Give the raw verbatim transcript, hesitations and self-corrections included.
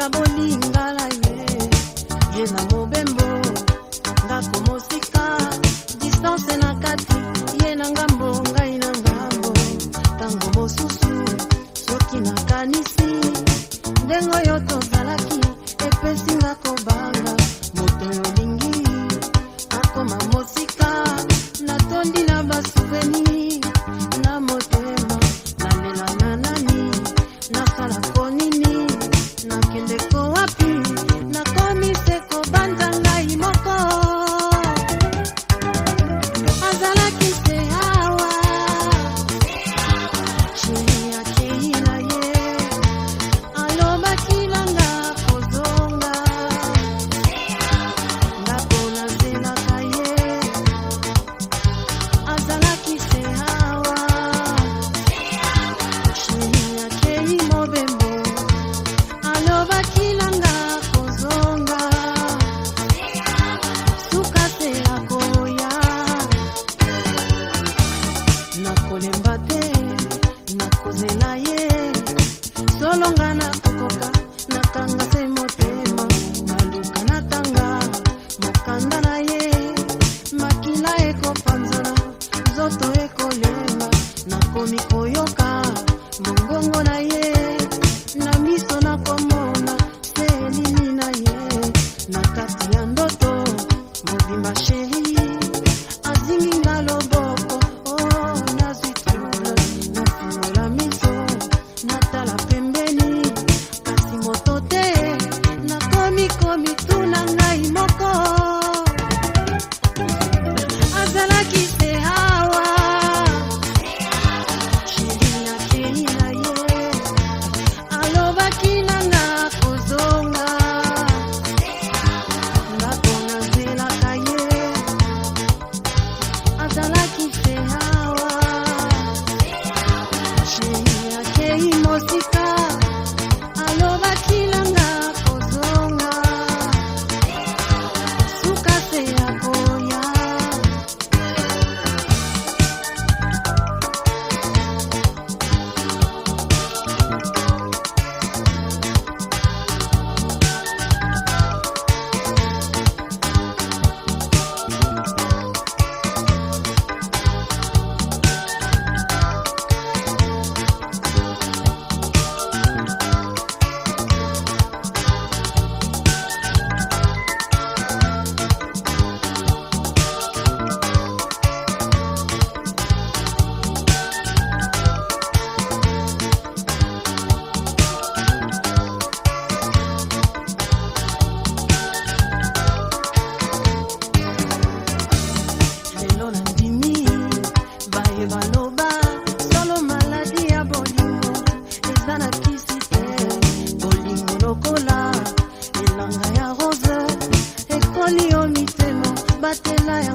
na bolingala ye ye na mobembo ngako mosika distance na kati ye na ngambo ngai na ngambo tango mosusu soki na kanisi ndengo yo tozalaki epesi ngako banga moto yolingi akoma mosika natondi na basuveni na motema nalela na nani nasala konini nakendeko wapi nakomiseko banza ngai moko azalaki se hawa chini yake ina ye alobaki nanga kozonga nakona zelaka ye azalaki se hawa chini yake imobembo alobaki nanga kozonga suka se akoya nakolemba te nakozela ye solonga na kokoka nakanga se motema naluka natanga mokanda na ye makila ekopanzana zoto ekolemba nakomi koyoka mongongo na ye na miso nakomona se nini na ye na kati ya ndoto mobimba sheri azingi nga loboko oh nazitula nafungola miso natala pembeni kasi moto te nakomi komi tuna ngai moko azalaki se hawa sheri yake ina ye alobaki nanga kozonga ngakona zelaka ye azalaki se hawa sheri yake imosika alobaki nanga kozonga suka se akoya lelo nandimi baye baloba solo maladi ya bolingo eza na kisi te bolingo lokola elanga ya rose ekoli yo mitema batela ya